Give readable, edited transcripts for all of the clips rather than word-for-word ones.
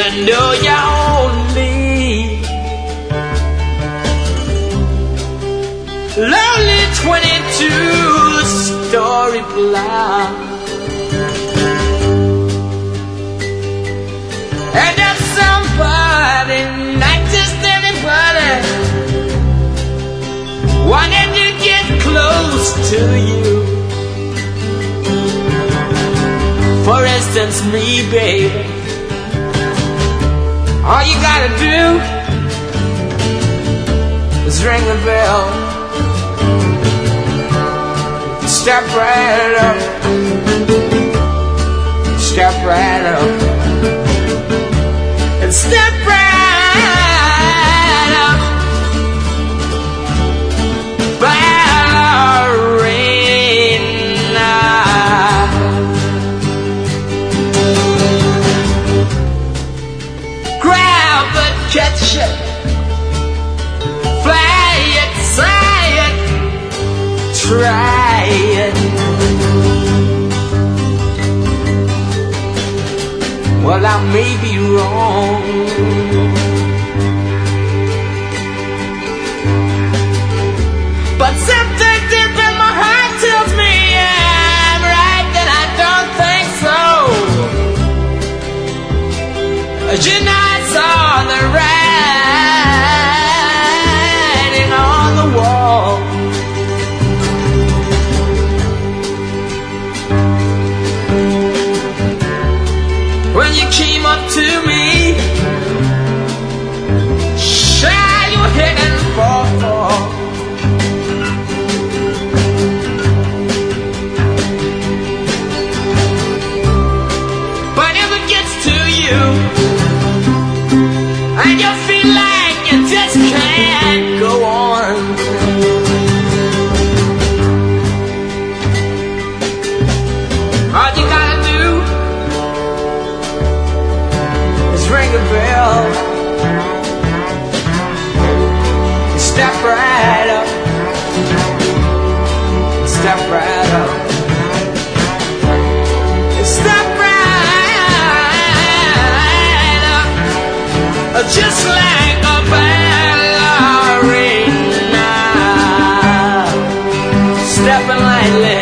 even though you're only lonely 22, the story plot. And there's somebody, not just anybody, wanting to get close to you. For instance, me, baby. All you gotta do is ring the bell. Step right up. Step right up. And step right up. Ballerina. Grab the ketchup. Fly it, say it, try it. Well, I may be wrong, but something deep in my heart tells me I'm right, that I don't think so. You know, I saw the writing on the wall. When you came up to me, shy your head and fall. But if it gets to you, and you feel like you just can't go on, all you gotta do is ring a bell. You step right up. Step right up. Step right up. Just like a ballerina, stepping lightly.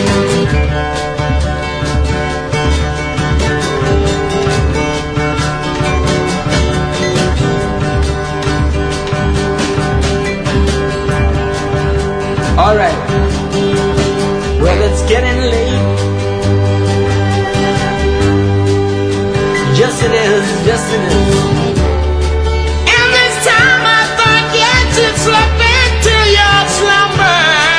All right. Well, it's getting late. Yes, it is. Yes, it is. And this time I thought you should slip into your slumber.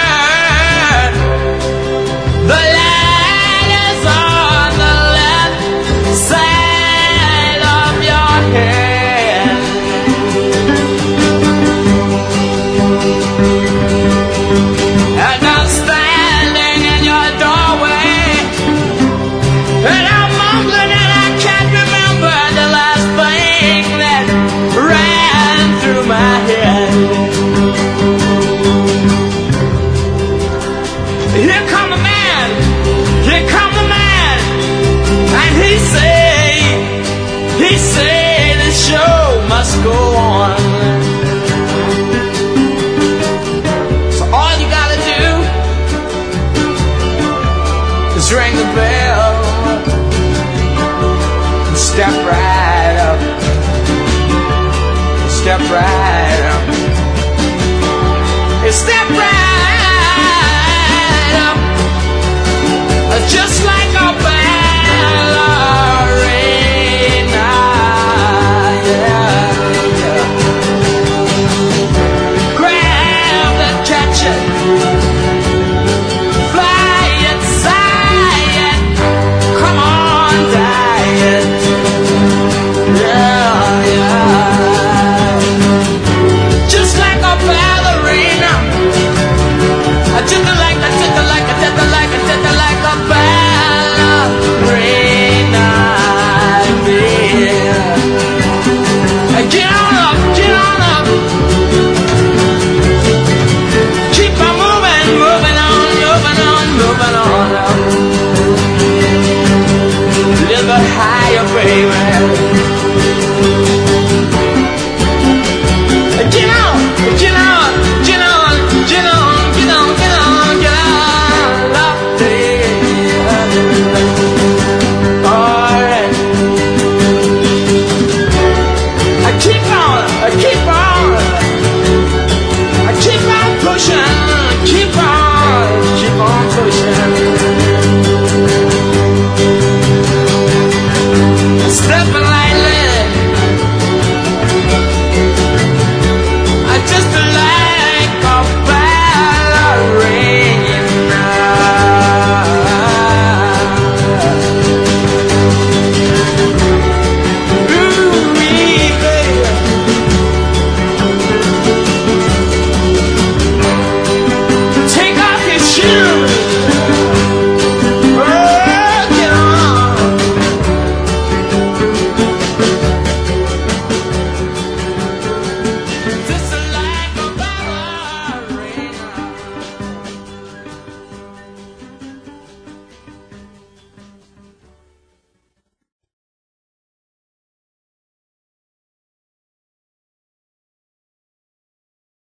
The light is on the left side of your head. And I'm standing in your doorway, and I'm mumbling and I can't remember the last thing that ran through my head. Here come the man, here come the man, and he say the show must go on.